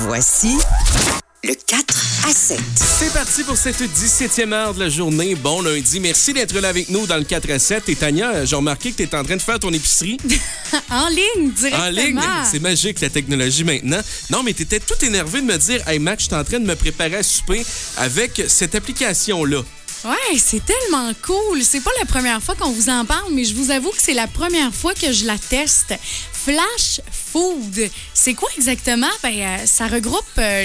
Voici le 4 à 7. C'est parti pour cette 17e heure de la journée. Bon lundi. Merci d'être là avec nous dans le 4 à 7. Et Tania, j'ai remarqué que tu es en train de faire ton épicerie. En ligne, directement. En ligne. C'est magique, la technologie maintenant. Non, mais tu étais tout énervé de me dire, hey Max, je suis en train de me préparer à souper avec cette application-là. Ouais, c'est tellement cool. C'est pas la première fois qu'on vous en parle, mais je vous avoue que c'est la première fois que je la teste. Flash Food. C'est quoi exactement? Ça regroupe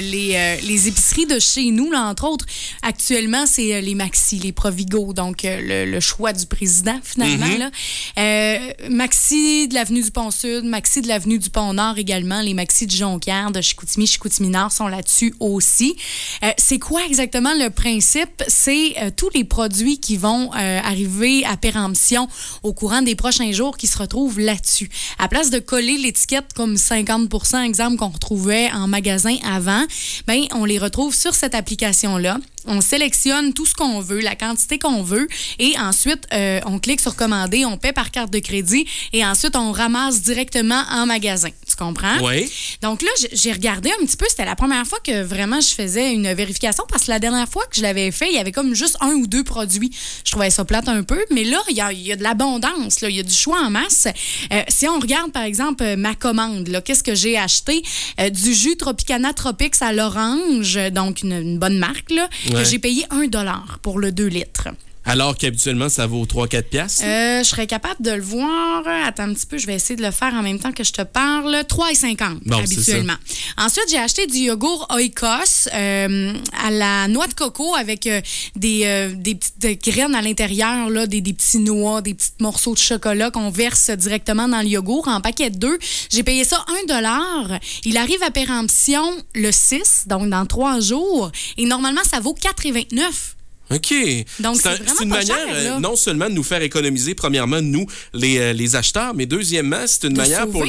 les épiceries de chez nous, là, entre autres. Actuellement, c'est les Maxi, les Provigo, donc le choix du président, finalement. Là. Maxi de l'avenue du Pont-Sud, Maxi de l'avenue du Pont-Nord également, les Maxi de Jonquière, de Chicoutimi-Nord sont là-dessus aussi. C'est quoi exactement le principe? C'est tous les produits qui vont arriver à péremption au courant des prochains jours qui se retrouvent là-dessus. À place de coller l'étiquette comme 50%, exemple, qu'on retrouvait en magasin avant, ben on les retrouve sur cette application-là. On sélectionne tout ce qu'on veut, la quantité qu'on veut, et ensuite, on clique sur commander, on paie par carte de crédit, et ensuite, on ramasse directement en magasin. Tu comprends? Oui. Donc là, j'ai regardé un petit peu. C'était la première fois que vraiment je faisais une vérification, parce que la dernière fois que je l'avais fait, il y avait comme juste 1 ou 2 produits. Je trouvais ça plate un peu, mais là, il y a de l'abondance, là. Il y a du choix en masse. Si on regarde, par exemple, ma commande, là, qu'est-ce que j'ai acheté? Du jus Tropicana Tropics à l'orange, donc une bonne marque, là. Que j'ai payé $1 pour le 2 litres. Alors qu'habituellement, ça vaut 3-4 piastres. Je serais capable de le voir. Attends un petit peu, je vais essayer de le faire en même temps que je te parle. 3,50 habituellement. Ensuite, j'ai acheté du yogourt Oikos à la noix de coco avec des petites graines à l'intérieur, là, des petits noix, des petits morceaux de chocolat qu'on verse directement dans le yogourt en paquet de 2. J'ai payé ça $1. Il arrive à péremption le 6, donc dans 3 jours. Et normalement, ça vaut 4,29. OK. Donc, c'est une manière cher, non seulement de nous faire économiser, premièrement, nous, les acheteurs, mais deuxièmement, c'est une manière pour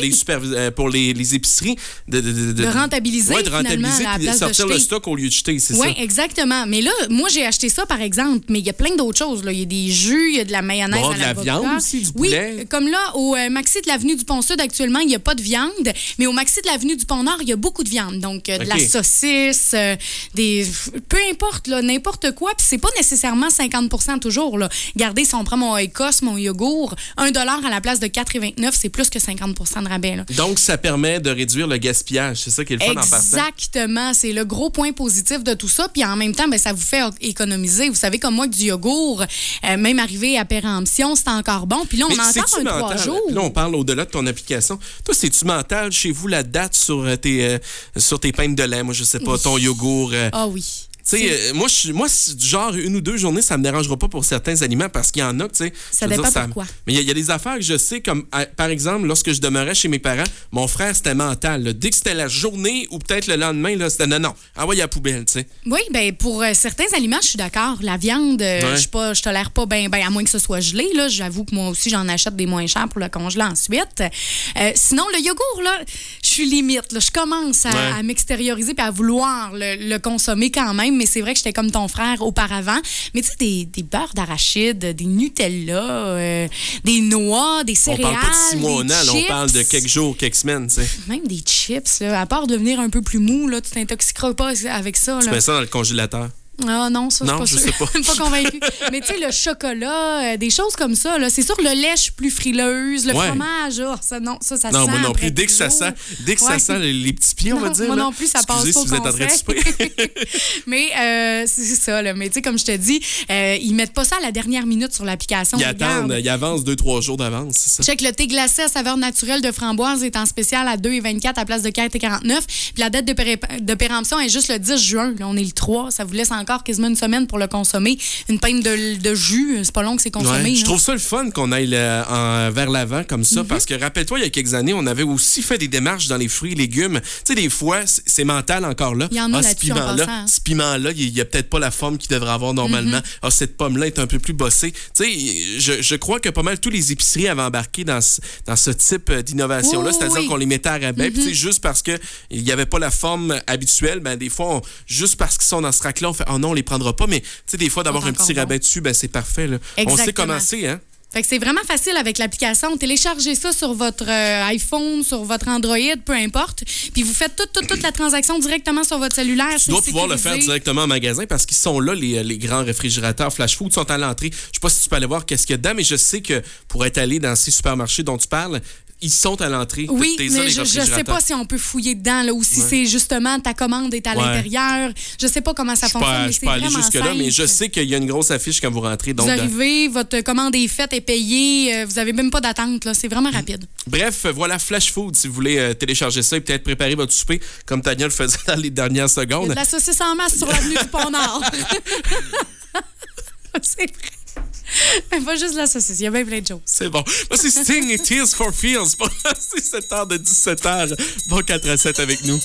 les épiceries de rentabiliser, de rentabiliser et de sortir le stock au lieu de jeter, c'est ça? Oui, exactement. Mais là, moi, j'ai acheté ça, par exemple, mais il y a plein d'autres choses. Là. Il y a des jus, il y a de la mayonnaise à l'avocat. De la viande aussi, du poulet. Oui, comme là, au Maxi de l'avenue du Pont-Sud, actuellement, il n'y a pas de viande, mais au Maxi de l'avenue du Pont-Nord, il y a beaucoup de viande. Donc, de la saucisse, peu importe, là, n'importe quoi. Puis c'est pas nécessairement 50% toujours. Là. Regardez, si on prend mon Oikos, mon yogourt, $1 à la place de 4,29, c'est plus que 50% de rabais. Là. Donc, ça permet de réduire le gaspillage. C'est ça qui est le fun en partant. Exactement. C'est le gros point positif de tout ça. Puis en même temps, ça vous fait économiser. Vous savez, comme moi, que du yogourt, même arrivé à péremption, c'est encore bon. Puis là, on a encore 3 jours. Là, on parle au-delà de ton application. Toi, c'est-tu mental chez vous la date sur tes pintes de lait? Moi, je sais pas, ton yogourt. Ah oui. Tu sais, moi, du genre 1 ou 2 journées, ça me dérangera pas pour certains aliments parce qu'il y en a, tu sais. Ça dépend pourquoi. Mais il y a des affaires que je sais, comme par exemple, lorsque je demeurais chez mes parents, mon frère, c'était mental. Là. Dès que c'était la journée ou peut-être le lendemain, là, c'était non. Envoie à la poubelle, tu sais. Oui, bien, pour certains aliments, je suis d'accord. La viande, je tolère pas bien, à moins que ce soit gelé. Là. J'avoue que moi aussi, j'en achète des moins chers pour le congeler ensuite. Sinon, le yogourt, là, je suis limite. Là. Je commence à m'extérioriser et à vouloir le consommer quand même. Mais c'est vrai que j'étais comme ton frère auparavant. Mais tu sais, des beurres d'arachide, des Nutella, des noix, des céréales, on parle pas de 6 mois ou an, on parle de quelques jours, quelques semaines, tu sais. Même des chips, là, à part devenir un peu plus mou, là, tu t'intoxiqueras pas avec ça. Tu mets ça dans le congélateur. Ah non, ça, non, je je suis sais pas. pas convaincue. Mais tu sais, le chocolat, des choses comme ça, là, c'est sûr, le lait, je suis plus frileuse. Le fromage, ça non, sent. Non, moi non plus. Dès que ça sent les petits pieds, on va dire. Moi là. non plus, ça passe pas. Excusez si vous êtes en train de souper. Mais c'est ça, là. Mais tu sais, comme je te dis, ils mettent pas ça à la dernière minute sur l'application. Ils avancent 2-3 jours d'avance, c'est ça. Check, le thé glacé à saveur naturelle de framboise est en spécial à 2,24 à la place de 4,49. Puis la date de péremption est juste le 10 juin. Là, on est le 3. Ça vous laisse encore quasiment une semaine pour le consommer. Une pinte de jus, c'est pas long que c'est consommé. Ouais, je trouve ça le fun qu'on aille vers l'avant comme ça, parce que rappelle-toi, il y a quelques années, on avait aussi fait des démarches dans les fruits et légumes. Tu sais, des fois, c'est mental encore là. Il y en a là-dessus en passant. Ce piment-là, il n'y a peut-être pas la forme qu'il devrait avoir normalement. Cette pomme-là est un peu plus bossée. Tu sais, je crois que pas mal tous les épiceries avaient embarqué dans ce type d'innovation-là, c'est-à-dire qu'on les mettait à rabais. Puis, juste parce qu'il n'y avait pas la forme habituelle, ben, des fois, juste parce qu'ils sont dans ce rack-là, on fait « Oh non, on les prendra pas », mais tu sais, des fois, d'avoir un petit rabais dessus, ben, c'est parfait. Là. On sait comment c'est, hein? Fait que c'est vraiment facile avec l'application. Téléchargez ça sur votre iPhone, sur votre Android, peu importe. Puis vous faites toute la transaction directement sur votre cellulaire. Tu dois pouvoir le faire directement en magasin parce qu'ils sont là, les grands réfrigérateurs Flash Food sont à l'entrée. Je sais pas si tu peux aller voir qu'est-ce qu'il y a dedans, mais je sais que pour être allé dans ces supermarchés dont tu parles, ils sont à l'entrée. Oui, mais je sais pas si on peut fouiller dedans là, ou si c'est justement ta commande est à l'intérieur. Je sais pas comment ça fonctionne, mais c'est vraiment simple. Je peux aller jusque-là, mais je sais qu'il y a une grosse affiche quand vous rentrez. Donc, vous arrivez, votre commande est faite, est payée, vous avez même pas d'attente. Là, c'est vraiment rapide. Bref, voilà Flash Food si vous voulez télécharger ça et peut-être préparer votre souper comme Tania le faisait dans les dernières secondes. Il y a de la saucisse en masse sur l'avenue du Pont-Nord. C'est vrai. Pas juste la saucisse, il y a bien plein de choses. C'est bon. Moi, c'est Sting et Tears for Fears. C'est 7h de 17h. Bon 4 à 7 avec nous.